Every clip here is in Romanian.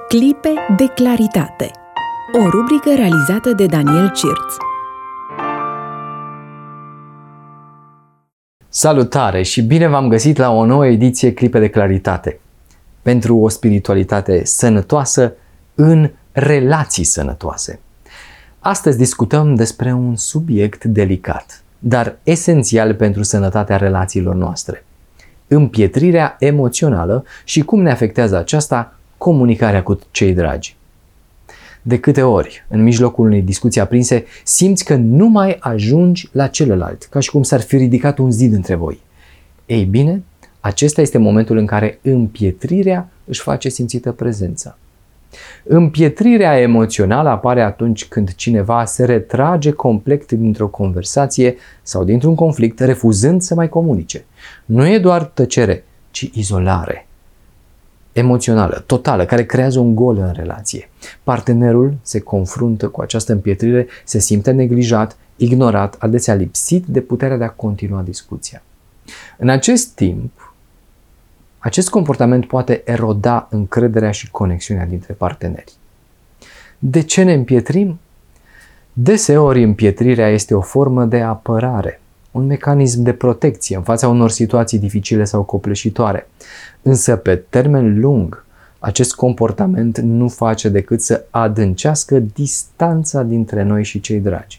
Clipe de claritate. O rubrică realizată de Daniel Cirț. Salutare și bine v-am găsit la o nouă ediție Clipe de claritate. Pentru o spiritualitate sănătoasă în relații sănătoase. Astăzi discutăm despre un subiect delicat, dar esențial pentru sănătatea relațiilor noastre. Împietrirea emoțională și cum ne afectează aceasta comunicarea cu cei dragi. De câte ori, în mijlocul unei discuții aprinse, simți că nu mai ajungi la celălalt, ca și cum s-ar fi ridicat un zid între voi. Ei bine, acesta este momentul în care împietrirea își face simțită prezența. Împietrirea emoțională apare atunci când cineva se retrage complet dintr-o conversație sau dintr-un conflict, refuzând să mai comunice. Nu e doar tăcere, ci izolare emoțională, totală, care creează un gol în relație. Partenerul se confruntă cu această împietrire, se simte neglijat, ignorat, adesea lipsit de puterea de a continua discuția. În acest timp, acest comportament poate eroda încrederea și conexiunea dintre parteneri. De ce ne împietrim? Deseori împietrirea este o formă de apărare, un mecanism de protecție în fața unor situații dificile sau copleșitoare. Însă, pe termen lung, acest comportament nu face decât să adâncească distanța dintre noi și cei dragi.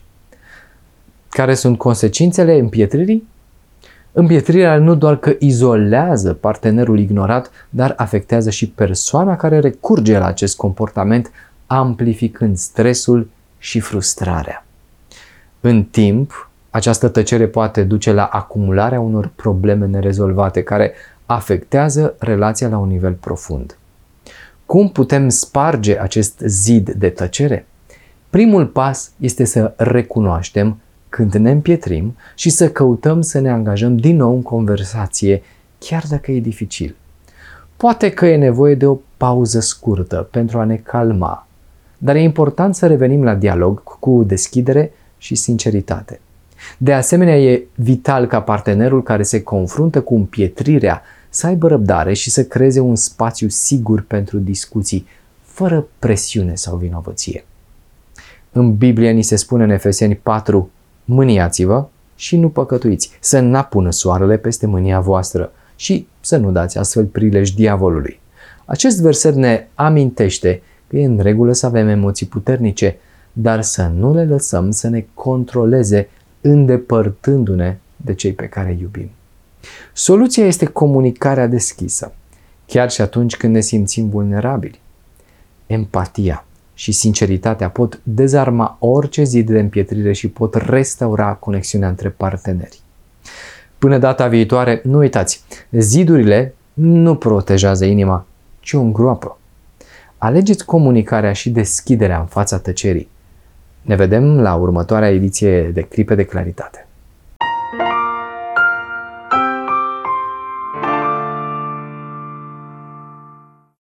Care sunt consecințele împietririi? Împietrirea nu doar că izolează partenerul ignorat, dar afectează și persoana care recurge la acest comportament, amplificând stresul și frustrarea. În timp, această tăcere poate duce la acumularea unor probleme nerezolvate care afectează relația la un nivel profund. Cum putem sparge acest zid de tăcere? Primul pas este să recunoaștem când ne împietrim și să căutăm să ne angajăm din nou în conversație, chiar dacă e dificil. Poate că e nevoie de o pauză scurtă pentru a ne calma, dar e important să revenim la dialog cu deschidere și sinceritate. De asemenea, e vital ca partenerul care se confruntă cu împietrirea să aibă răbdare și să creeze un spațiu sigur pentru discuții, fără presiune sau vinovăție. În Biblie ni se spune în Efeseni 4, mâniați-vă și nu păcătuiți, să n-apună soarele peste mânia voastră și să nu dați astfel prilej diavolului. Acest verset ne amintește că e în regulă să avem emoții puternice, dar să nu le lăsăm să ne controleze, îndepărtându-ne de cei pe care îi iubim. Soluția este comunicarea deschisă, chiar și atunci când ne simțim vulnerabili. Empatia și sinceritatea pot dezarma orice zid de împietrire și pot restaura conexiunea între parteneri. Până data viitoare, nu uitați, zidurile nu protejează inima, ci o îngroapă. Alegeți comunicarea și deschiderea în fața tăcerii. Ne vedem la următoarea ediție de Clipe de claritate.